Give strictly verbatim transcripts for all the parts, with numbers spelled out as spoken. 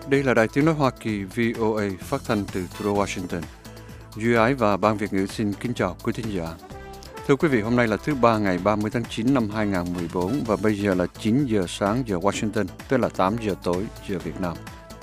Đây là Đài Tiếng Nói Hoa Kỳ vê o a phát thanh từ thủ đô Washington. Duy Ái và Ban Việt ngữ xin kính chào quý thính giả. Thưa quý vị, hôm nay là thứ Ba ngày ba mươi tháng chín năm hai nghìn không trăm mười bốn và bây giờ là chín giờ sáng giờ Washington, tức là tám giờ tối giờ Việt Nam.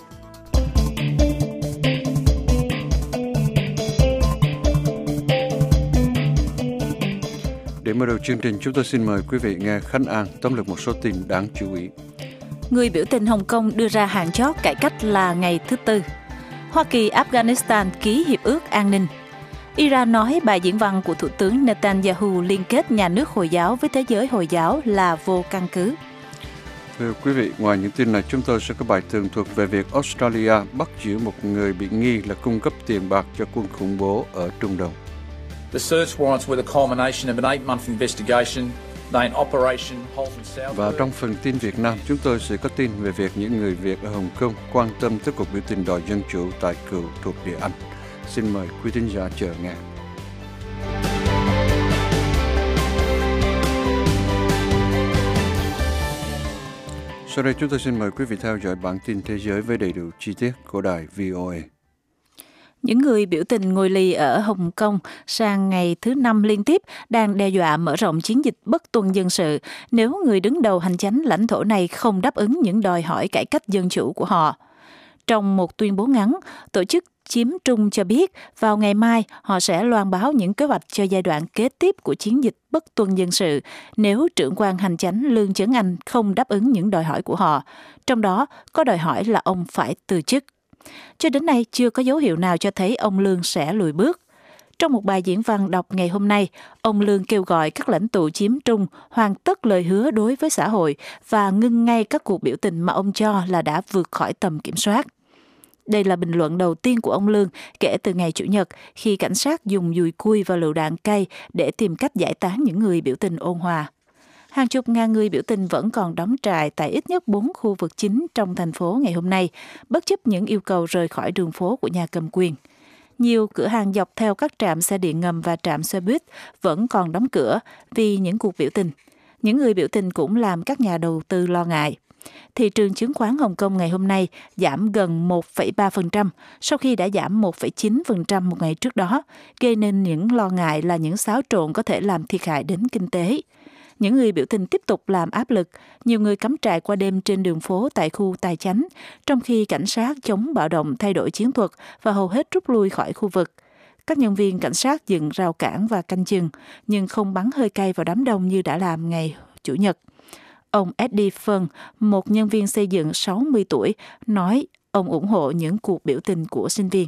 Để mở đầu chương trình, chúng tôi xin mời quý vị nghe Khánh An tóm lược một số tin đáng chú ý. Người biểu tình Hồng Kông đưa ra hạn chót cải cách là ngày thứ Tư. Hoa Kỳ-Afghanistan ký hiệp ước an ninh. Iran nói bài diễn văn của Thủ tướng Netanyahu liên kết nhà nước Hồi giáo với thế giới Hồi giáo là vô căn cứ. Thưa quý vị, ngoài những tin này, chúng tôi sẽ có bài tường thuật về việc Australia bắt giữ một người bị nghi là cung cấp tiền bạc cho quân khủng bố ở Trung Đông. The search warrants were the culmination of an eight-month investigation. Và trong phần tin Việt Nam, chúng tôi sẽ có tin về việc những người Việt ở Hồng Kông quan tâm tới cuộc biểu tình đòi dân chủ tại cựu thuộc địa Anh. Xin mời quý thính giả chờ nghe. Sau đây chúng tôi xin mời quý vị theo dõi bản tin thế giới với đầy đủ chi tiết của đài vê o a. Những người biểu tình ngồi lì ở Hồng Kông sang ngày thứ năm liên tiếp đang đe dọa mở rộng chiến dịch bất tuân dân sự nếu người đứng đầu hành chánh lãnh thổ này không đáp ứng những đòi hỏi cải cách dân chủ của họ. Trong một tuyên bố ngắn, tổ chức Chiếm Trung cho biết vào ngày mai họ sẽ loan báo những kế hoạch cho giai đoạn kế tiếp của chiến dịch bất tuân dân sự nếu trưởng quan hành chánh Lương Chấn Anh không đáp ứng những đòi hỏi của họ, trong đó có đòi hỏi là ông phải từ chức. Cho đến nay, chưa có dấu hiệu nào cho thấy ông Lương sẽ lùi bước. Trong một bài diễn văn đọc ngày hôm nay, ông Lương kêu gọi các lãnh tụ chiếm Trung hoàn tất lời hứa đối với xã hội và ngưng ngay các cuộc biểu tình mà ông cho là đã vượt khỏi tầm kiểm soát. Đây là bình luận đầu tiên của ông Lương kể từ ngày Chủ nhật khi cảnh sát dùng dùi cui và lựu đạn cay để tìm cách giải tán những người biểu tình ôn hòa. Hàng chục ngàn người biểu tình vẫn còn đóng trại tại ít nhất bốn khu vực chính trong thành phố ngày hôm nay, bất chấp những yêu cầu rời khỏi đường phố của nhà cầm quyền. Nhiều cửa hàng dọc theo các trạm xe điện ngầm và trạm xe buýt vẫn còn đóng cửa vì những cuộc biểu tình. Những người biểu tình cũng làm các nhà đầu tư lo ngại. Thị trường chứng khoán Hồng Kông ngày hôm nay giảm gần một phẩy ba phần trăm sau khi đã giảm một phẩy chín phần trăm một ngày trước đó, gây nên những lo ngại là những xáo trộn có thể làm thiệt hại đến kinh tế. Những người biểu tình tiếp tục làm áp lực, nhiều người cắm trại qua đêm trên đường phố tại khu Tài Chánh, trong khi cảnh sát chống bạo động thay đổi chiến thuật và hầu hết rút lui khỏi khu vực. Các nhân viên cảnh sát dựng rào cản và canh chừng, nhưng không bắn hơi cay vào đám đông như đã làm ngày Chủ nhật. Ông Eddie Fung, một nhân viên xây dựng sáu mươi tuổi, nói ông ủng hộ những cuộc biểu tình của sinh viên.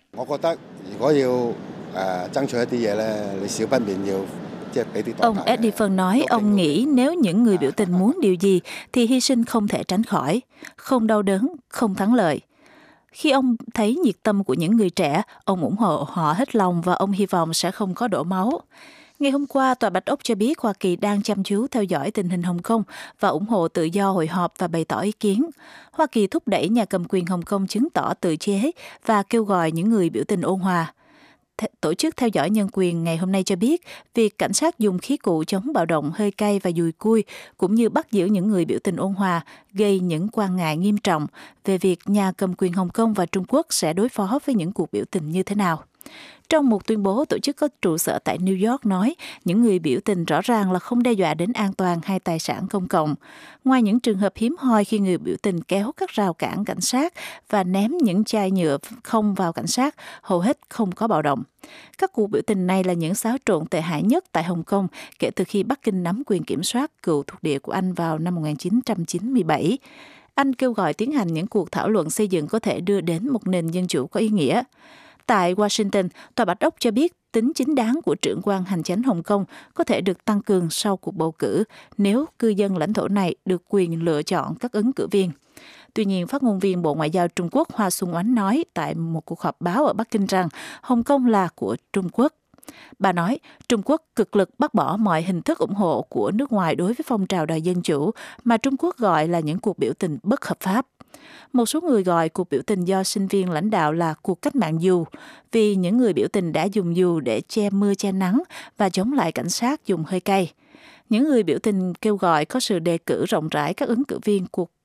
Ông Eddie Fung nói ông nghĩ nếu những người biểu tình muốn điều gì thì hy sinh không thể tránh khỏi, không đau đớn, không thắng lợi. Khi ông thấy nhiệt tâm của những người trẻ, ông ủng hộ họ hết lòng và ông hy vọng sẽ không có đổ máu. Ngày hôm qua, Tòa Bạch Ốc cho biết Hoa Kỳ đang chăm chú theo dõi tình hình Hồng Kông và ủng hộ tự do hội họp và bày tỏ ý kiến. Hoa Kỳ thúc đẩy nhà cầm quyền Hồng Kông chứng tỏ tự chế và kêu gọi những người biểu tình ôn hòa. Tổ chức theo dõi nhân quyền ngày hôm nay cho biết việc cảnh sát dùng khí cụ chống bạo động, hơi cay và dùi cui cũng như bắt giữ những người biểu tình ôn hòa gây những quan ngại nghiêm trọng về việc nhà cầm quyền Hồng Kông và Trung Quốc sẽ đối phó với những cuộc biểu tình như thế nào. Trong một tuyên bố, tổ chức có trụ sở tại New York nói những người biểu tình rõ ràng là không đe dọa đến an toàn hay tài sản công cộng. Ngoài những trường hợp hiếm hoi khi người biểu tình kéo các rào cản cảnh sát và ném những chai nhựa không vào cảnh sát, hầu hết không có bạo động. Các cuộc biểu tình này là những xáo trộn tệ hại nhất tại Hồng Kông kể từ khi Bắc Kinh nắm quyền kiểm soát cựu thuộc địa của Anh vào năm một nghìn chín trăm chín mươi bảy. Anh kêu gọi tiến hành những cuộc thảo luận xây dựng có thể đưa đến một nền dân chủ có ý nghĩa. Tại Washington, Tòa Bạch Ốc cho biết tính chính đáng của trưởng quan hành chánh Hồng Kông có thể được tăng cường sau cuộc bầu cử nếu cư dân lãnh thổ này được quyền lựa chọn các ứng cử viên. Tuy nhiên, phát ngôn viên Bộ Ngoại giao Trung Quốc Hoa Xuân Oánh nói tại một cuộc họp báo ở Bắc Kinh rằng Hồng Kông là của Trung Quốc. Bà nói Trung Quốc cực lực bác bỏ mọi hình thức ủng hộ của nước ngoài đối với phong trào đòi dân chủ mà Trung Quốc gọi là những cuộc biểu tình bất hợp pháp. Một số người gọi cuộc biểu tình do sinh viên lãnh đạo là cuộc cách mạng dù, vì những người biểu tình đã dùng dù để che mưa che nắng và chống lại cảnh sát dùng hơi cay. Những người biểu tình kêu gọi có sự đề cử rộng rãi các ứng cử viên cuộc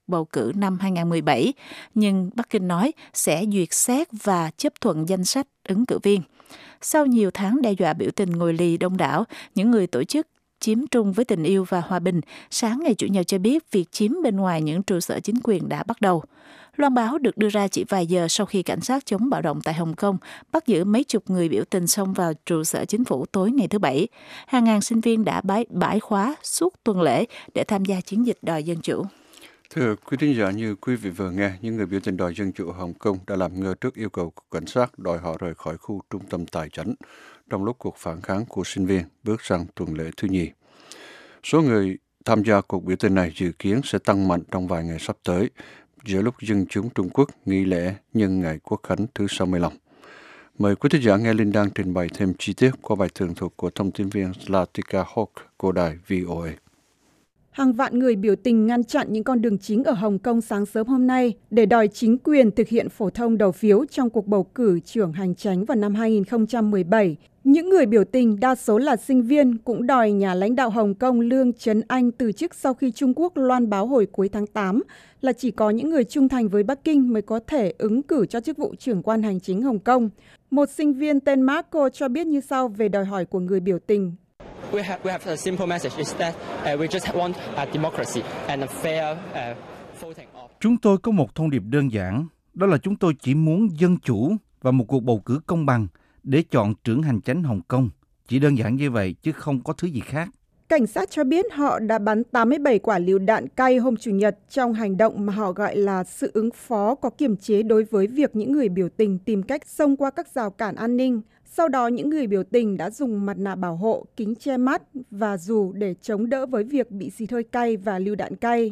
bầu cử năm hai không một bảy, nhưng Bắc Kinh nói sẽ duyệt xét và chấp thuận danh sách ứng cử viên. Sau nhiều tháng đe dọa biểu tình ngồi lì đông đảo, những người tổ chức chiếm trung với tình yêu và hòa bình, sáng ngày Chủ nhật cho biết việc chiếm bên ngoài những trụ sở chính quyền đã bắt đầu. Loan báo được đưa ra chỉ vài giờ sau khi cảnh sát chống bạo động tại Hồng Kông bắt giữ mấy chục người biểu tình xông vào trụ sở chính phủ tối ngày thứ Bảy. Hàng ngàn sinh viên đã bãi, bãi khóa suốt tuần lễ để tham gia chiến dịch đòi dân chủ. Thưa quý thính giả, như quý vị vừa nghe, những người biểu tình đòi dân chủ ở Hồng Kông đã làm ngơ trước yêu cầu của cảnh sát đòi họ rời khỏi khu trung tâm tài chánh trong lúc cuộc phản kháng của sinh viên bước sang tuần lễ thứ nhì. Số người tham gia cuộc biểu tình này dự kiến sẽ tăng mạnh trong vài ngày sắp tới, giữa lúc dân chúng Trung Quốc nghỉ lễ nhân ngày Quốc khánh thứ sáu mươi lăm. Mời quý thính giả nghe Linh đang trình bày thêm chi tiết qua bài tường thuật của thông tin viên Latika Hawk của đài vê o a. Hàng vạn người biểu tình ngăn chặn những con đường chính ở Hồng Kông sáng sớm hôm nay để đòi chính quyền thực hiện phổ thông đầu phiếu trong cuộc bầu cử trưởng hành chánh vào năm hai không một bảy. Những người biểu tình, đa số là sinh viên, cũng đòi nhà lãnh đạo Hồng Kông Lương Chấn Anh từ chức sau khi Trung Quốc loan báo hồi cuối tháng tám là chỉ có những người trung thành với Bắc Kinh mới có thể ứng cử cho chức vụ trưởng quan hành chính Hồng Kông. Một sinh viên tên Marco cho biết như sau về đòi hỏi của người biểu tình. We have, we have a simple message is that uh, we just want a democracy and a fair uh, voting of. Chúng tôi có một thông điệp đơn giản, đó là chúng tôi chỉ muốn dân chủ và một cuộc bầu cử công bằng để chọn trưởng hành chánh Hồng Kông. Chỉ đơn giản như vậy chứ không có thứ gì khác. Cảnh sát cho biết họ đã bắn tám mươi bảy quả lựu đạn cay hôm Chủ nhật trong hành động mà họ gọi là sự ứng phó có kiềm chế đối với việc những người biểu tình tìm cách xông qua các rào cản an ninh. Sau đó, những người biểu tình đã dùng mặt nạ bảo hộ, kính che mắt và dù để chống đỡ với việc bị xịt hơi cay và lựu đạn cay.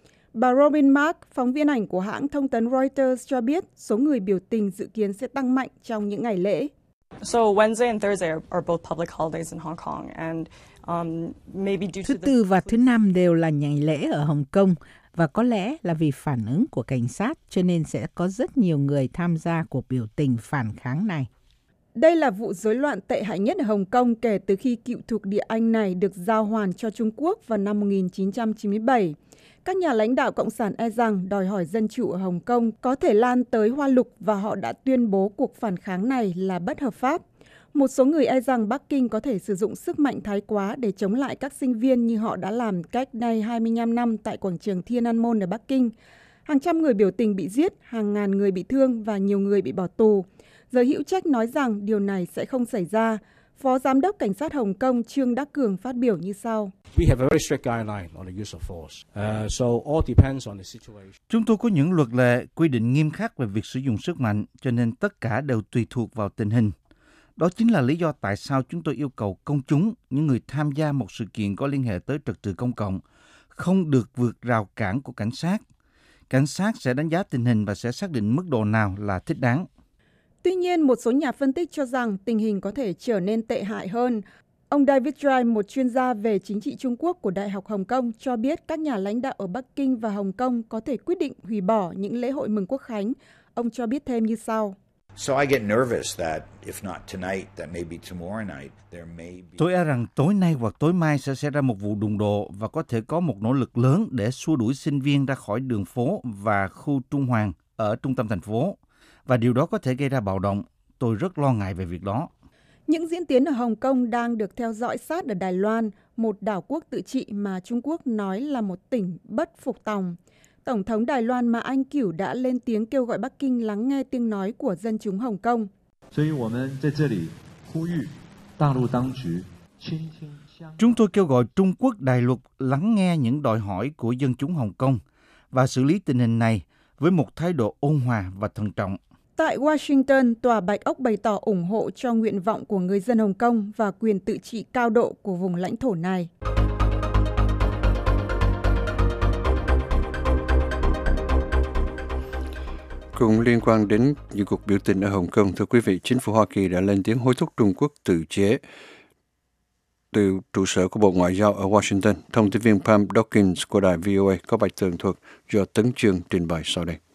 Bà Robin Mark, phóng viên ảnh của hãng thông tấn Reuters cho biết số người biểu tình dự kiến sẽ tăng mạnh trong những ngày lễ. So Wednesday and Thursday are, are both public holidays in Hong Kong, and um, maybe due to Thứ Tư và Thứ Năm đều là ngày lễ ở Hồng Kông, và có lẽ là vì phản ứng của cảnh sát cho nên sẽ có rất nhiều người tham gia cuộc biểu tình phản kháng này. Đây là vụ rối loạn tệ hại nhất ở Hồng Kông kể từ khi cựu thuộc địa Anh này được giao hoàn cho Trung Quốc vào năm một nghìn chín trăm chín mươi bảy. Các nhà lãnh đạo Cộng sản e rằng đòi hỏi dân chủ ở Hồng Kông có thể lan tới Hoa Lục và họ đã tuyên bố cuộc phản kháng này là bất hợp pháp. Một số người e rằng Bắc Kinh có thể sử dụng sức mạnh thái quá để chống lại các sinh viên như họ đã làm cách đây hai mươi lăm năm tại quảng trường Thiên An Môn ở Bắc Kinh. Hàng trăm người biểu tình bị giết, hàng ngàn người bị thương và nhiều người bị bỏ tù. Giới hữu trách nói rằng điều này sẽ không xảy ra. Phó Giám đốc Cảnh sát Hồng Kông Trương Đắc Cường phát biểu như sau. Chúng tôi có những luật lệ quy định nghiêm khắc về việc sử dụng sức mạnh, cho nên tất cả đều tùy thuộc vào tình hình. Đó chính là lý do tại sao chúng tôi yêu cầu công chúng, những người tham gia một sự kiện có liên hệ tới trật tự công cộng, không được vượt rào cản của cảnh sát. Cảnh sát sẽ đánh giá tình hình và sẽ xác định mức độ nào là thích đáng. Tuy nhiên, một số nhà phân tích cho rằng tình hình có thể trở nên tệ hại hơn. Ông David Dry, một chuyên gia về chính trị Trung Quốc của Đại học Hồng Kông, cho biết các nhà lãnh đạo ở Bắc Kinh và Hồng Kông có thể quyết định hủy bỏ những lễ hội mừng Quốc khánh. Ông cho biết thêm như sau. Tôi e rằng tối nay hoặc tối mai sẽ xảy ra một vụ đụng độ và có thể có một nỗ lực lớn để xua đuổi sinh viên ra khỏi đường phố và khu Trung Hoàng ở trung tâm thành phố. Và điều đó có thể gây ra bạo động. Tôi rất lo ngại về việc đó. Những diễn tiến ở Hồng Kông đang được theo dõi sát ở Đài Loan, một đảo quốc tự trị mà Trung Quốc nói là một tỉnh bất phục tòng. Tổng thống Đài Loan Mã Anh Cửu đã lên tiếng kêu gọi Bắc Kinh lắng nghe tiếng nói của dân chúng Hồng Kông. Chúng tôi kêu gọi Trung Quốc đại lục lắng nghe những đòi hỏi của dân chúng Hồng Kông và xử lý tình hình này với một thái độ ôn hòa và thận trọng. Tại Washington, Tòa Bạch Ốc bày tỏ ủng hộ cho nguyện vọng của người dân Hồng Kông và quyền tự trị cao độ của vùng lãnh thổ này. Cũng liên quan đến những cuộc biểu tình ở Hồng Kông, thưa quý vị, chính phủ Hoa Kỳ đã lên tiếng hối thúc Trung Quốc tự chế từ trụ sở của Bộ Ngoại giao ở Washington. Thông tin viên Pam Dawkins của đài vê o a có bài tường thuật do Tấn Chương trình bày sau đây.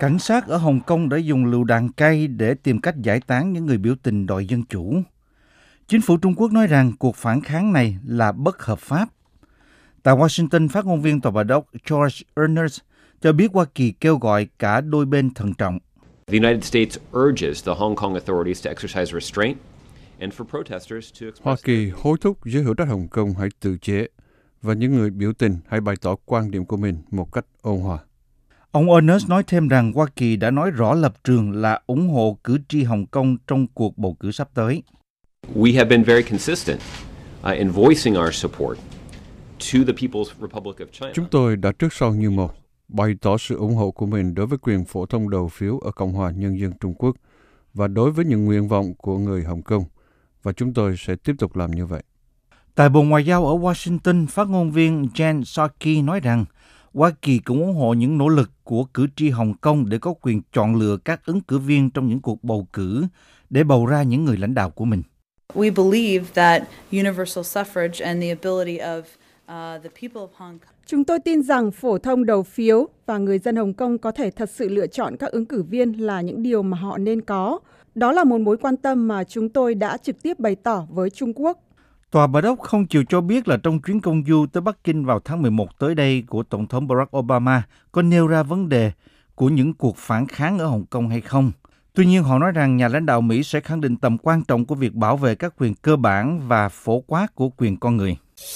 Cảnh sát ở Hồng Kông đã dùng lựu đạn cay để tìm cách giải tán những người biểu tình đòi dân chủ. Chính phủ Trung Quốc nói rằng cuộc phản kháng này là bất hợp pháp. Tại Washington, phát ngôn viên Tòa Bạch Ốc George Ernest cho biết Hoa Kỳ kêu gọi cả đôi bên thận trọng. The United States urges the Hong Kong authorities to exercise restraint and for protesters to express... Hoa Kỳ hối thúc giới hữu trách Hồng Kông hãy tự chế và những người biểu tình hãy bày tỏ quan điểm của mình một cách ôn hòa. Ông Ernest nói thêm rằng Hoa Kỳ đã nói rõ lập trường là ủng hộ cử tri Hồng Kông trong cuộc bầu cử sắp tới. We have been very consistent uh, in voicing our support to the People's Republic of China. Chúng tôi đã trước sau như một bày tỏ sự ủng hộ của mình đối với quyền phổ thông đầu phiếu ở Cộng hòa Nhân dân Trung Quốc và đối với những nguyện vọng của người Hồng Kông, và chúng tôi sẽ tiếp tục làm như vậy. Tại Bộ Ngoại giao ở Washington, phát ngôn viên Jen Psaki nói rằng Hoa Kỳ cũng ủng hộ những nỗ lực của cử tri Hồng Kông để có quyền chọn lựa các ứng cử viên trong những cuộc bầu cử để bầu ra những người lãnh đạo của mình. We believe that universal suffrage and the ability of uh, the people of Hong Kong. Chúng tôi tin rằng phổ thông đầu phiếu và người dân Hồng Kông có thể thật sự lựa chọn các ứng cử viên là những điều mà họ nên có. Đó là một mối quan tâm mà chúng tôi đã trực tiếp bày tỏ với Trung Quốc. Tòa Bạch Ốc không chịu cho biết là trong chuyến công du tới Bắc Kinh vào tháng mười một tới đây của Tổng thống Barack Obama có nêu ra vấn đề của những cuộc phản kháng ở Hồng Kông hay không. Tuy nhiên, họ nói rằng nhà lãnh đạo Mỹ sẽ khẳng định tầm quan trọng của việc bảo vệ các quyền cơ bản và phổ quát của quyền con người.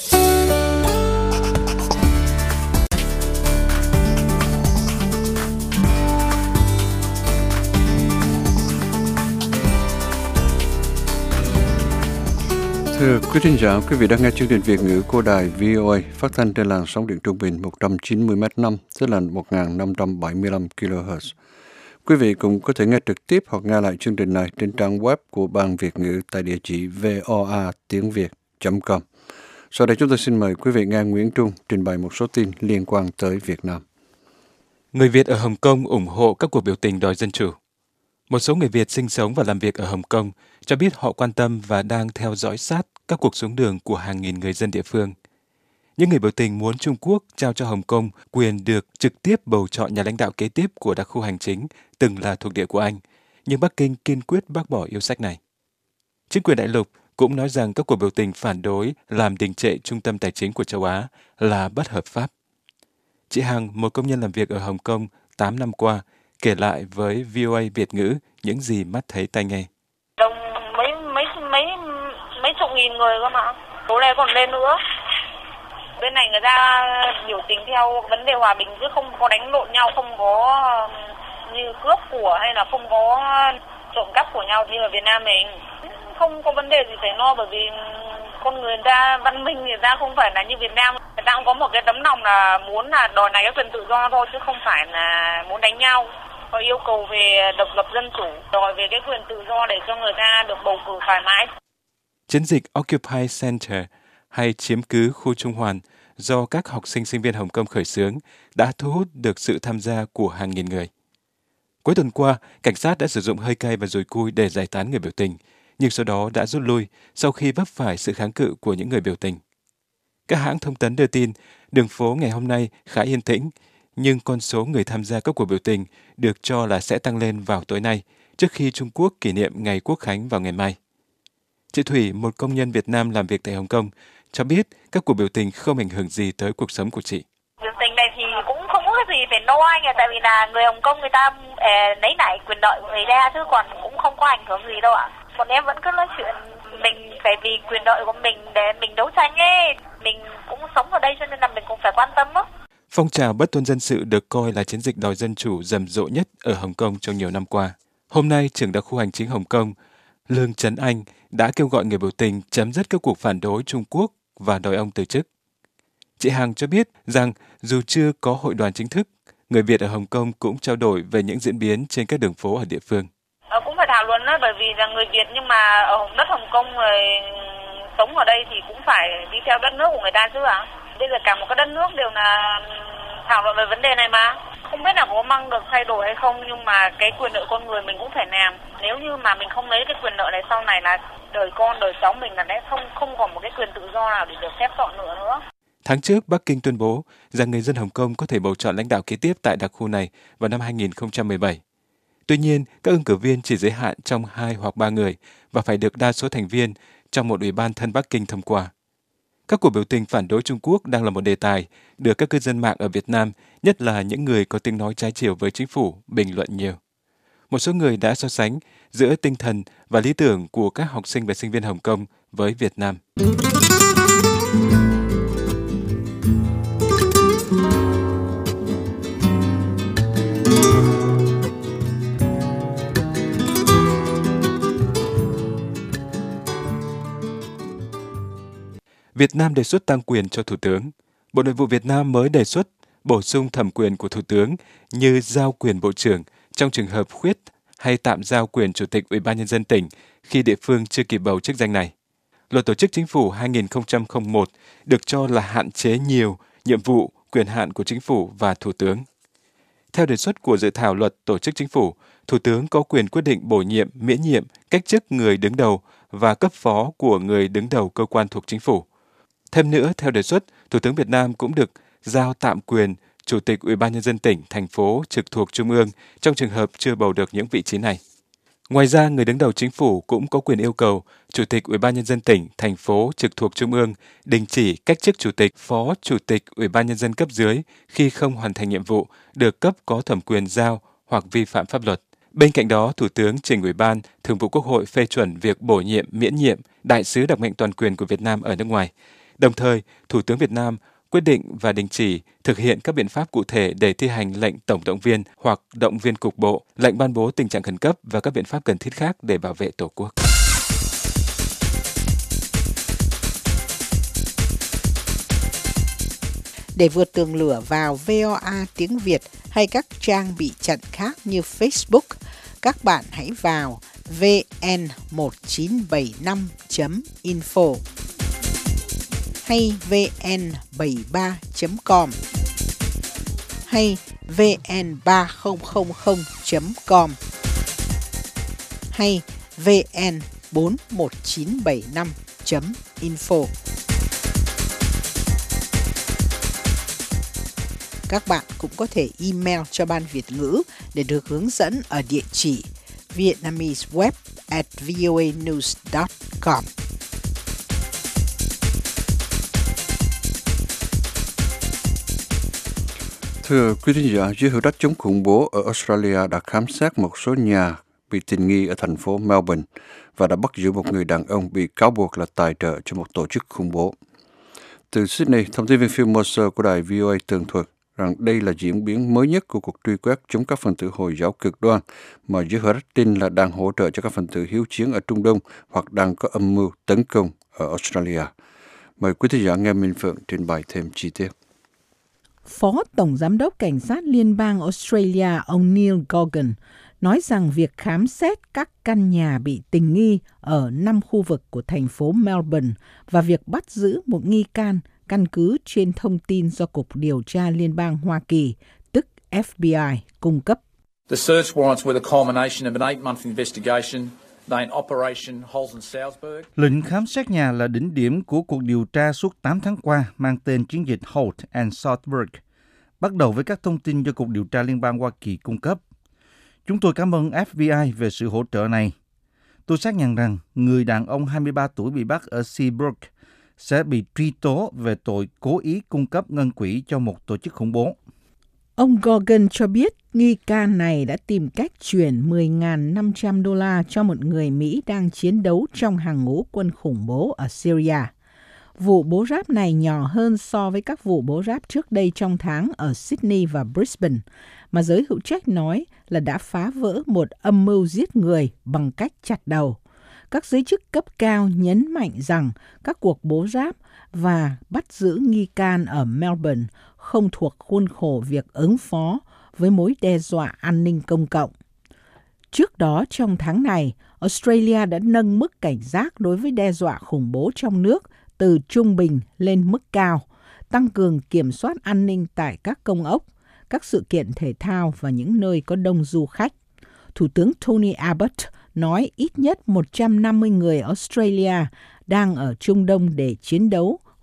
Thưa quý thính giả, quý vị đang nghe chương trình Việt ngữ của đài vê o a phát thanh trên làn sóng điện trung bình một trăm chín mươi mét năm, tức là một nghìn năm trăm bảy mươi lăm ki lô héc. Quý vị cũng có thể nghe trực tiếp hoặc nghe lại chương trình này trên trang web của Ban Việt ngữ tại địa chỉ voa tiếng việt chấm com. Sau đây chúng tôi xin mời quý vị nghe Nguyễn Trung trình bày một số tin liên quan tới Việt Nam. Người Việt ở Hồng Kông ủng hộ các cuộc biểu tình đòi dân chủ. Một số người Việt sinh sống và làm việc ở Hồng Kông cho biết họ quan tâm và đang theo dõi sát các cuộc xuống đường của hàng nghìn người dân địa phương. Những người biểu tình muốn Trung Quốc trao cho Hồng Kông quyền được trực tiếp bầu chọn nhà lãnh đạo kế tiếp của đặc khu hành chính từng là thuộc địa của Anh, nhưng Bắc Kinh kiên quyết bác bỏ yêu sách này. Chính quyền đại lục cũng nói rằng các cuộc biểu tình phản đối làm đình trệ trung tâm tài chính của châu Á là bất hợp pháp. Chị Hằng, một công nhân làm việc ở Hồng Kông tám năm qua, kể lại với vê o a Việt ngữ những gì mắt thấy tai nghe. Đông mấy mấy mấy mấy chục nghìn người cơ mà, số này còn lên nữa. Bên này người ta biểu tình theo vấn đề hòa bình chứ không có đánh lộn nhau, không có như cướp của hay là không có trộm cắp của nhau như ở Việt Nam mình. Không có vấn đề gì phải lo, bởi vì con người người ta văn minh, người ta không phải là như Việt Nam. Người ta cũng có một cái tấm lòng là muốn là đòi này cái quyền tự do thôi, chứ không phải là muốn đánh nhau. Họ yêu cầu về độc lập dân chủ, đòi về cái quyền tự do để cho người ta được bầu cử thoải mái. Chiến dịch Occupy Center hay chiếm cứ khu Trung Hoàn do các học sinh sinh viên Hồng Kông khởi xướng đã thu hút được sự tham gia của hàng nghìn người. Cuối tuần qua, cảnh sát đã sử dụng hơi cay và dùi cui để giải tán người biểu tình, nhưng sau đó đã rút lui sau khi vấp phải sự kháng cự của những người biểu tình. Các hãng thông tấn đưa tin, đường phố ngày hôm nay khá yên tĩnh, nhưng con số người tham gia các cuộc biểu tình được cho là sẽ tăng lên vào tối nay, trước khi Trung Quốc kỷ niệm Ngày Quốc khánh vào ngày mai. Chị Thủy, một công nhân Việt Nam làm việc tại Hồng Kông, cho biết các cuộc biểu tình không ảnh hưởng gì tới cuộc sống của chị. Biểu tình này thì cũng không có gì phải lo anh ạ, tại vì là người Hồng Kông người ta eh, lấy lại quyền lợi của người ta, chứ còn cũng không có ảnh hưởng gì đâu ạ. Bọn em vẫn cứ nói chuyện mình phải vì quyền lợi của mình để mình đấu tranh ấy, mình cũng sống ở đây cho nên là mình cũng phải quan tâm đó. Phong trào bất tuân dân sự được coi là chiến dịch đòi dân chủ rầm rộ nhất ở Hồng Kông trong nhiều năm qua. Hôm nay, trưởng đặc khu hành chính Hồng Kông, Lương Trấn Anh đã kêu gọi người biểu tình chấm dứt các cuộc phản đối Trung Quốc và đòi ông từ chức. Chị Hằng cho biết rằng dù chưa có hội đoàn chính thức, người Việt ở Hồng Kông cũng trao đổi về những diễn biến trên các đường phố ở địa phương. Ờ, cũng phải thảo luận đó, bởi vì là người Việt nhưng mà ở đất Hồng Kông người sống ở đây thì cũng phải đi theo đất nước của người ta chứ ạ. À? Bây giờ cả một cái đất nước đều là thảo luận về vấn đề này mà. Không biết là có mang được thay đổi hay không, nhưng mà cái quyền lợi con người mình cũng phải làm. Nếu như mà mình không lấy cái quyền lợi này, sau này là đời con, đời cháu mình là đấy không không còn một cái quyền tự do nào để được phép chọn nữa nữa. Tháng trước, Bắc Kinh tuyên bố rằng người dân Hồng Kông có thể bầu chọn lãnh đạo kế tiếp tại đặc khu này vào năm hai nghìn không trăm mười bảy. Tuy nhiên, các ứng cử viên chỉ giới hạn trong hai hoặc ba người và phải được đa số thành viên trong một ủy ban thân Bắc Kinh thông qua. Các cuộc biểu tình phản đối Trung Quốc đang là một đề tài được các cư dân mạng ở Việt Nam, nhất là những người có tiếng nói trái chiều với chính phủ, bình luận nhiều. Một số người đã so sánh giữa tinh thần và lý tưởng của các học sinh và sinh viên Hồng Kông với Việt Nam. Việt Nam đề xuất tăng quyền cho Thủ tướng. Bộ Nội vụ Việt Nam mới đề xuất bổ sung thẩm quyền của Thủ tướng như giao quyền Bộ trưởng trong trường hợp khuyết hay tạm giao quyền Chủ tịch Ủy ban Nhân dân tỉnh khi địa phương chưa kịp bầu chức danh này. Luật Tổ chức Chính phủ hai nghìn không trăm lẻ một được cho là hạn chế nhiều nhiệm vụ, quyền hạn của Chính phủ và Thủ tướng. Theo đề xuất của dự thảo Luật Tổ chức Chính phủ, Thủ tướng có quyền quyết định bổ nhiệm, miễn nhiệm, cách chức người đứng đầu và cấp phó của người đứng đầu cơ quan thuộc Chính phủ. Thêm nữa, theo đề xuất, Thủ tướng Việt Nam cũng được giao tạm quyền Chủ tịch Ủy ban Nhân dân tỉnh, thành phố trực thuộc Trung ương trong trường hợp chưa bầu được những vị trí này. Ngoài ra, người đứng đầu chính phủ cũng có quyền yêu cầu Chủ tịch Ủy ban Nhân dân tỉnh, thành phố trực thuộc Trung ương đình chỉ cách chức Chủ tịch, Phó Chủ tịch Ủy ban Nhân dân cấp dưới khi không hoàn thành nhiệm vụ được cấp có thẩm quyền giao hoặc vi phạm pháp luật. Bên cạnh đó, Thủ tướng trình Ủy ban Thường vụ Quốc hội phê chuẩn việc bổ nhiệm, miễn nhiệm đại sứ đặc mệnh toàn quyền của Việt Nam ở nước ngoài. Đồng thời, Thủ tướng Việt Nam quyết định và đình chỉ thực hiện các biện pháp cụ thể để thi hành lệnh tổng động viên hoặc động viên cục bộ, lệnh ban bố tình trạng khẩn cấp và các biện pháp cần thiết khác để bảo vệ Tổ quốc. Để vượt tường lửa vào vê o a tiếng Việt hay các trang bị chặn khác như Facebook, các bạn hãy vào vê en một chín bảy năm chấm info hay vê en bảy ba chấm com hay vê en ba không không không chấm com hay vê en bốn một chín bảy năm chấm info. Các bạn cũng có thể email cho Ban Việt ngữ để được hướng dẫn ở địa chỉ vietnameseweb at voanews dot com. Thưa quý thính giả, giới hữu trách chống khủng bố ở Australia đã khám xét một số nhà bị tình nghi ở thành phố Melbourne và đã bắt giữ một người đàn ông bị cáo buộc là tài trợ cho một tổ chức khủng bố. Từ Sydney, thông tin viên Phil Mercer của đài vê o a tường thuật rằng đây là diễn biến mới nhất của cuộc truy quét chống các phần tử Hồi giáo cực đoan mà giới hữu trách tin là đang hỗ trợ cho các phần tử hiếu chiến ở Trung Đông hoặc đang có âm mưu tấn công ở Australia. Mời quý thính giả nghe Minh Phượng trình bày thêm chi tiết. Phó Tổng Giám đốc Cảnh sát Liên bang Australia ông Neil Gogan nói rằng việc khám xét các căn nhà bị tình nghi ở năm khu vực của thành phố Melbourne và việc bắt giữ một nghi can căn cứ trên thông tin do Cục Điều tra Liên bang Hoa Kỳ, tức F B I, cung cấp. The search warrants were the culmination of an eight-month investigation. Lệnh khám xét nhà là đỉnh điểm của cuộc điều tra suốt tám tháng qua mang tên chiến dịch Holt and Salzburg, bắt đầu với các thông tin do Cục Điều tra Liên bang Hoa Kỳ cung cấp. Chúng tôi cảm ơn F B I về sự hỗ trợ này. Tôi xác nhận rằng người đàn ông hai mươi ba tuổi bị bắt ở Seabrook sẽ bị truy tố về tội cố ý cung cấp ngân quỹ cho một tổ chức khủng bố. Ông Gogan cho biết nghi can này đã tìm cách chuyển mười nghìn năm trăm đô la cho một người Mỹ đang chiến đấu trong hàng ngũ quân khủng bố ở Syria. Vụ bố ráp này nhỏ hơn so với các vụ bố ráp trước đây trong tháng ở Sydney và Brisbane, mà giới hữu trách nói là đã phá vỡ một âm mưu giết người bằng cách chặt đầu. Các giới chức cấp cao nhấn mạnh rằng các cuộc bố ráp và bắt giữ nghi can ở Melbourne không thuộc khuôn khổ việc ứng phó với mối đe dọa an ninh công cộng. Trước đó trong tháng này, Australia đã nâng mức cảnh giác đối với đe dọa khủng bố trong nước từ trung bình lên mức cao, tăng cường kiểm soát an ninh tại các công ốc, các sự kiện thể thao và những nơi có đông du khách. Thủ tướng Tony Abbott nói ít nhất một trăm năm mươi người Australia đang ở Trung Đông để chiến đấu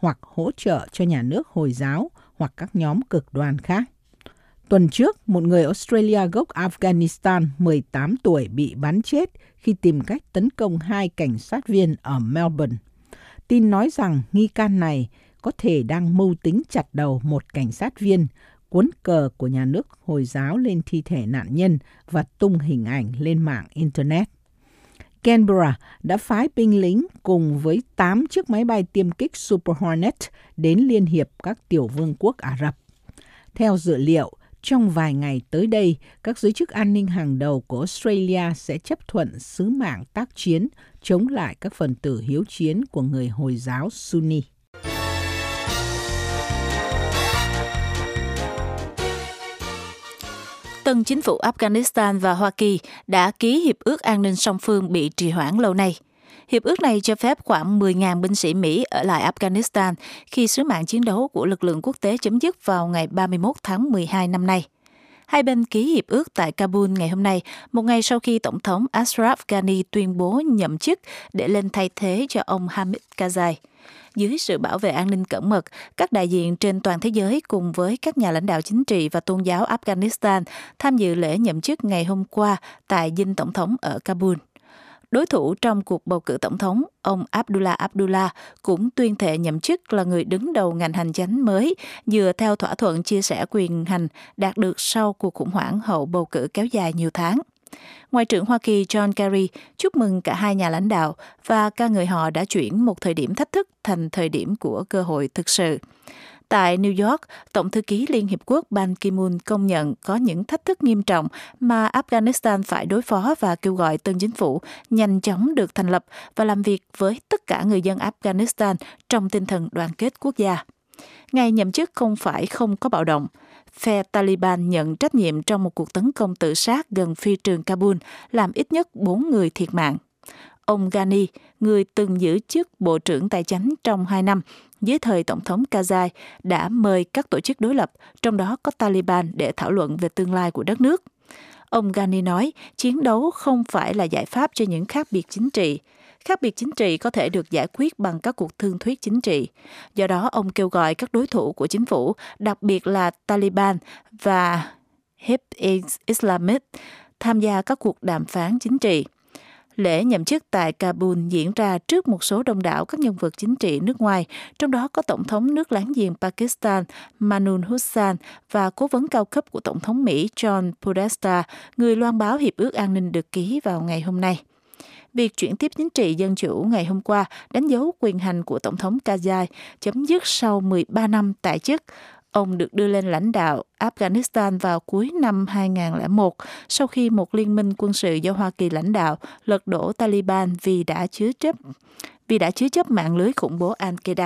hoặc hỗ trợ cho nhà nước Hồi giáo hoặc các nhóm cực đoan khác. Tuần trước, một người Australia gốc Afghanistan mười tám tuổi bị bắn chết khi tìm cách tấn công hai cảnh sát viên ở Melbourne. Tin nói rằng nghi can này có thể đang mưu tính chặt đầu một cảnh sát viên, cuốn cờ của nhà nước Hồi giáo lên thi thể nạn nhân và tung hình ảnh lên mạng Internet. Canberra đã phái binh lính cùng với tám chiếc máy bay tiêm kích Super Hornet đến Liên hiệp các tiểu vương quốc Ả Rập. Theo dự liệu, trong vài ngày tới đây, các giới chức an ninh hàng đầu của Australia sẽ chấp thuận sứ mạng tác chiến chống lại các phần tử hiếu chiến của người Hồi giáo Sunni. Tân chính phủ Afghanistan và Hoa Kỳ đã ký hiệp ước an ninh song phương bị trì hoãn lâu nay. Hiệp ước này cho phép khoảng mười nghìn binh sĩ Mỹ ở lại Afghanistan khi sứ mạng chiến đấu của lực lượng quốc tế chấm dứt vào ngày ba mươi mốt tháng mười hai năm nay. Hai bên ký hiệp ước tại Kabul ngày hôm nay, một ngày sau khi Tổng thống Ashraf Ghani tuyên bố nhậm chức để lên thay thế cho ông Hamid Karzai. Dưới sự bảo vệ an ninh cẩn mật, các đại diện trên toàn thế giới cùng với các nhà lãnh đạo chính trị và tôn giáo Afghanistan tham dự lễ nhậm chức ngày hôm qua tại dinh tổng thống ở Kabul. Đối thủ trong cuộc bầu cử tổng thống, ông Abdullah Abdullah cũng tuyên thệ nhậm chức là người đứng đầu ngành hành chánh mới dựa theo thỏa thuận chia sẻ quyền hành đạt được sau cuộc khủng hoảng hậu bầu cử kéo dài nhiều tháng. Ngoại trưởng Hoa Kỳ John Kerry chúc mừng cả hai nhà lãnh đạo và ca ngợi họ đã chuyển một thời điểm thách thức thành thời điểm của cơ hội thực sự. Tại New York, Tổng thư ký Liên Hiệp Quốc Ban Ki-moon công nhận có những thách thức nghiêm trọng mà Afghanistan phải đối phó và kêu gọi tân chính phủ nhanh chóng được thành lập và làm việc với tất cả người dân Afghanistan trong tinh thần đoàn kết quốc gia. Ngày nhậm chức không phải không có bạo động. Phe Taliban nhận trách nhiệm trong một cuộc tấn công tự sát gần phi trường Kabul, làm ít nhất bốn người thiệt mạng. Ông Ghani, người từng giữ chức Bộ trưởng Tài chánh trong hai năm, dưới thời Tổng thống Karzai, đã mời các tổ chức đối lập, trong đó có Taliban, để thảo luận về tương lai của đất nước. Ông Ghani nói, chiến đấu không phải là giải pháp cho những khác biệt chính trị. Khác biệt chính trị có thể được giải quyết bằng các cuộc thương thuyết chính trị. Do đó, ông kêu gọi các đối thủ của chính phủ, đặc biệt là Taliban và Hezb Islamic, tham gia các cuộc đàm phán chính trị. Lễ nhậm chức tại Kabul diễn ra trước một số đông đảo các nhân vật chính trị nước ngoài, trong đó có Tổng thống nước láng giềng Pakistan Manun Hussain và cố vấn cao cấp của Tổng thống Mỹ John Podesta, người loan báo hiệp ước an ninh được ký vào ngày hôm nay. Việc chuyển tiếp chính trị dân chủ ngày hôm qua đánh dấu quyền hành của Tổng thống Karzai chấm dứt sau mười ba năm tại chức. Ông được đưa lên lãnh đạo Afghanistan vào cuối năm hai nghìn không trăm lẻ một sau khi một liên minh quân sự do Hoa Kỳ lãnh đạo lật đổ Taliban vì đã chứa chấp, vì đã chứa chấp mạng lưới khủng bố Al-Qaeda.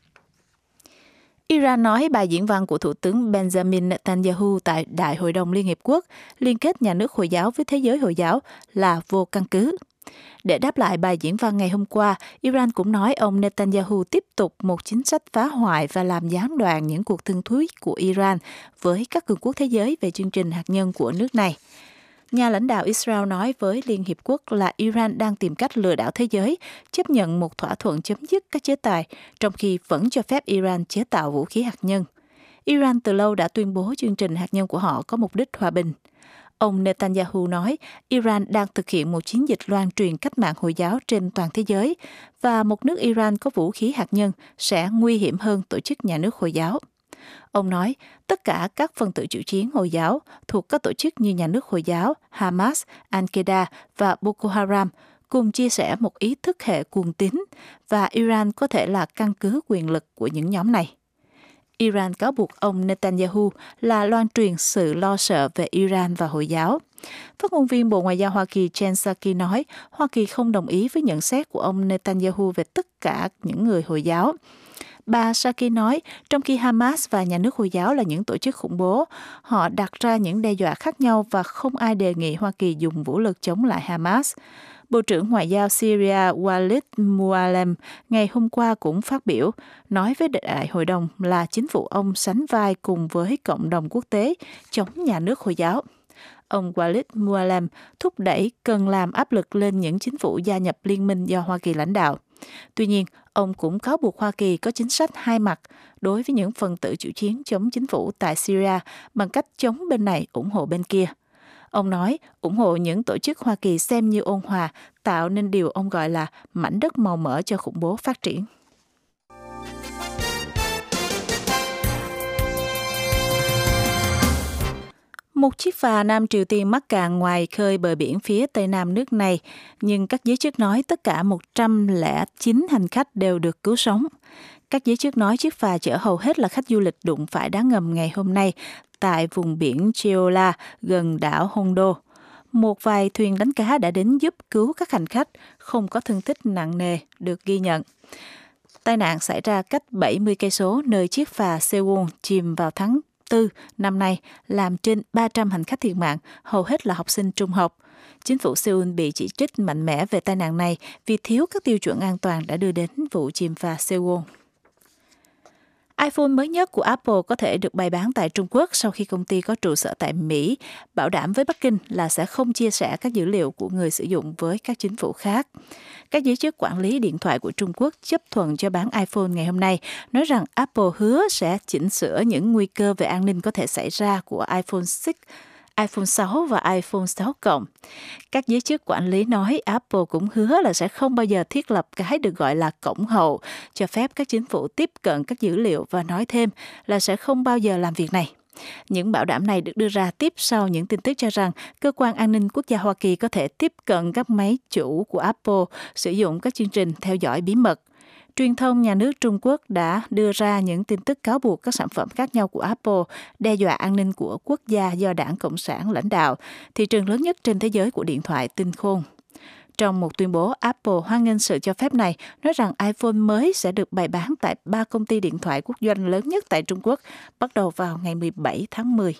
Iran nói bài diễn văn của Thủ tướng Benjamin Netanyahu tại Đại hội đồng Liên Hiệp Quốc liên kết nhà nước Hồi giáo với thế giới Hồi giáo là vô căn cứ. Để đáp lại bài diễn văn ngày hôm qua, Iran cũng nói ông Netanyahu tiếp tục một chính sách phá hoại và làm gián đoạn những cuộc thương thuyết của Iran với các cường quốc thế giới về chương trình hạt nhân của nước này. Nhà lãnh đạo Israel nói với Liên Hiệp Quốc là Iran đang tìm cách lừa đảo thế giới, chấp nhận một thỏa thuận chấm dứt các chế tài, trong khi vẫn cho phép Iran chế tạo vũ khí hạt nhân. Iran từ lâu đã tuyên bố chương trình hạt nhân của họ có mục đích hòa bình. Ông Netanyahu nói Iran đang thực hiện một chiến dịch loan truyền cách mạng Hồi giáo trên toàn thế giới và một nước Iran có vũ khí hạt nhân sẽ nguy hiểm hơn tổ chức nhà nước Hồi giáo. Ông nói tất cả các phần tử chủ chiến Hồi giáo thuộc các tổ chức như nhà nước Hồi giáo, Hamas, Al-Qaeda và Boko Haram cùng chia sẻ một ý thức hệ cuồng tín và Iran có thể là căn cứ quyền lực của những nhóm này. Iran cáo buộc ông Netanyahu là loan truyền sự lo sợ về Iran và Hồi giáo. Phát ngôn viên Bộ Ngoại giao Hoa Kỳ Jen Psaki nói Hoa Kỳ không đồng ý với nhận xét của ông Netanyahu về tất cả những người Hồi giáo. Bà Psaki nói, trong khi Hamas và nhà nước Hồi giáo là những tổ chức khủng bố, họ đặt ra những đe dọa khác nhau và không ai đề nghị Hoa Kỳ dùng vũ lực chống lại Hamas. Bộ trưởng Ngoại giao Syria Walid Mualem ngày hôm qua cũng phát biểu, nói với Đại hội đồng là chính phủ ông sánh vai cùng với cộng đồng quốc tế chống nhà nước Hồi giáo. Ông Walid Mualem thúc đẩy cần làm áp lực lên những chính phủ gia nhập liên minh do Hoa Kỳ lãnh đạo. Tuy nhiên, ông cũng cáo buộc Hoa Kỳ có chính sách hai mặt đối với những phần tử chủ chiến chống chính phủ tại Syria bằng cách chống bên này ủng hộ bên kia. Ông nói ủng hộ những tổ chức Hoa Kỳ xem như ôn hòa, tạo nên điều ông gọi là mảnh đất màu mỡ cho khủng bố phát triển. Một chiếc phà Nam Triều Tiên mắc cạn ngoài khơi bờ biển phía tây nam nước này, nhưng các giới chức nói tất cả một trăm lẻ chín hành khách đều được cứu sống. Các giới chức nói chiếc phà chở hầu hết là khách du lịch đụng phải đá ngầm ngày hôm nay tại vùng biển Jeolla gần đảo Hondo. Một vài thuyền đánh cá đã đến giúp cứu các hành khách, không có thương tích nặng nề được ghi nhận. Tai nạn xảy ra cách bảy mươi cây số nơi chiếc phà Sewol chìm vào tháng tư năm nay, làm trên ba trăm hành khách thiệt mạng, hầu hết là học sinh trung học. Chính phủ Seoul bị chỉ trích mạnh mẽ về tai nạn này vì thiếu các tiêu chuẩn an toàn đã đưa đến vụ chìm phà Sewol. iPhone mới nhất của Apple có thể được bày bán tại Trung Quốc sau khi công ty có trụ sở tại Mỹ bảo đảm với Bắc Kinh là sẽ không chia sẻ các dữ liệu của người sử dụng với các chính phủ khác. Các giới chức quản lý điện thoại của Trung Quốc chấp thuận cho bán iPhone ngày hôm nay, nói rằng Apple hứa sẽ chỉnh sửa những nguy cơ về an ninh có thể xảy ra của iPhone sáu, iPhone sáu và iPhone sáu cộng. Các giới chức quản lý nói Apple cũng hứa là sẽ không bao giờ thiết lập cái được gọi là cổng hậu, cho phép các chính phủ tiếp cận các dữ liệu và nói thêm là sẽ không bao giờ làm việc này. Những bảo đảm này được đưa ra tiếp sau những tin tức cho rằng Cơ quan An ninh Quốc gia Hoa Kỳ có thể tiếp cận các máy chủ của Apple sử dụng các chương trình theo dõi bí mật. Truyền thông nhà nước Trung Quốc đã đưa ra những tin tức cáo buộc các sản phẩm khác nhau của Apple đe dọa an ninh của quốc gia do Đảng Cộng sản lãnh đạo, thị trường lớn nhất trên thế giới của điện thoại tinh khôn. Trong một tuyên bố, Apple hoan nghênh sự cho phép này, nói rằng iPhone mới sẽ được bày bán tại ba công ty điện thoại quốc doanh lớn nhất tại Trung Quốc, bắt đầu vào ngày mười bảy tháng mười.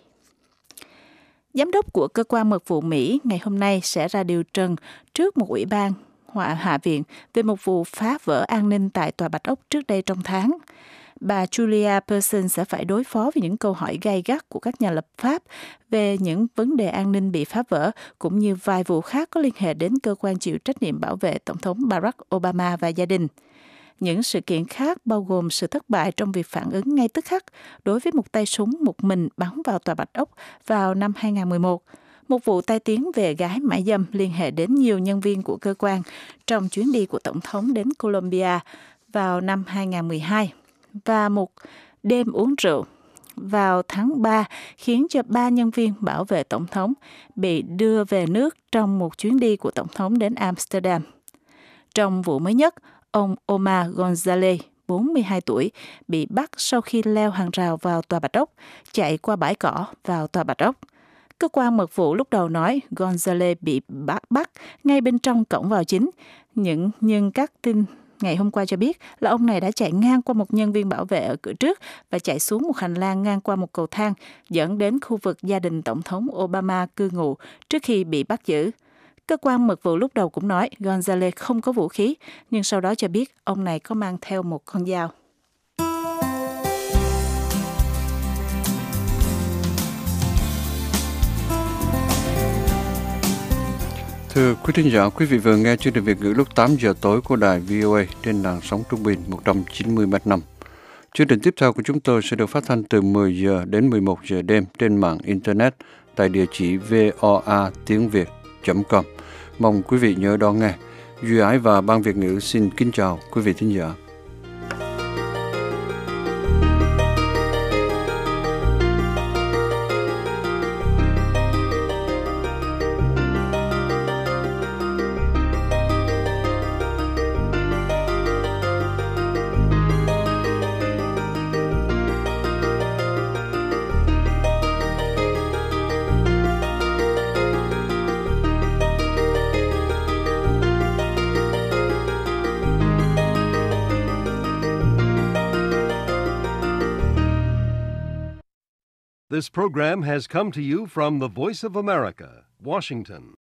Giám đốc của Cơ quan Mật vụ Mỹ ngày hôm nay sẽ ra điều trần trước một ủy ban Hạ viện về một vụ phá vỡ an ninh tại Tòa Bạch Ốc trước đây trong tháng. Bà Julia Person sẽ phải đối phó với những câu hỏi gay gắt của các nhà lập pháp về những vấn đề an ninh bị phá vỡ, cũng như vài vụ khác có liên hệ đến cơ quan chịu trách nhiệm bảo vệ Tổng thống Barack Obama và gia đình. Những sự kiện khác bao gồm sự thất bại trong việc phản ứng ngay tức khắc đối với một tay súng một mình bắn vào Tòa Bạch Ốc vào năm hai không một một. Một vụ tai tiếng về gái mại dâm liên hệ đến nhiều nhân viên của cơ quan trong chuyến đi của Tổng thống đến Colombia vào năm hai không một hai, và một đêm uống rượu vào tháng ba khiến cho ba nhân viên bảo vệ Tổng thống bị đưa về nước trong một chuyến đi của Tổng thống đến Amsterdam. Trong vụ mới nhất, ông Omar Gonzalez, bốn mươi hai tuổi, bị bắt sau khi leo hàng rào vào Tòa Bạch Ốc, chạy qua bãi cỏ vào Tòa Bạch Ốc. Cơ quan mật vụ lúc đầu nói Gonzalez bị bắt, bắt ngay bên trong cổng vào chính, nhưng, nhưng các tin ngày hôm qua cho biết là ông này đã chạy ngang qua một nhân viên bảo vệ ở cửa trước và chạy xuống một hành lang ngang qua một cầu thang dẫn đến khu vực gia đình Tổng thống Obama cư ngụ trước khi bị bắt giữ. Cơ quan mật vụ lúc đầu cũng nói Gonzalez không có vũ khí, nhưng sau đó cho biết ông này có mang theo một con dao. Thưa quý thính giả, quý vị vừa nghe chương trình Việt ngữ lúc tám giờ tối của đài vê o a trên làn sóng trung bình một trăm chín mươi mét năm. Chương trình tiếp theo của chúng tôi sẽ được phát thanh từ mười giờ đến mười một giờ đêm trên mạng Internet tại địa chỉ voa tiếng việt chấm com. Mong quý vị nhớ đón nghe. Duy Ái và Ban Việt ngữ xin kính chào quý vị thính giả. This program has come to you from the Voice of America, Washington.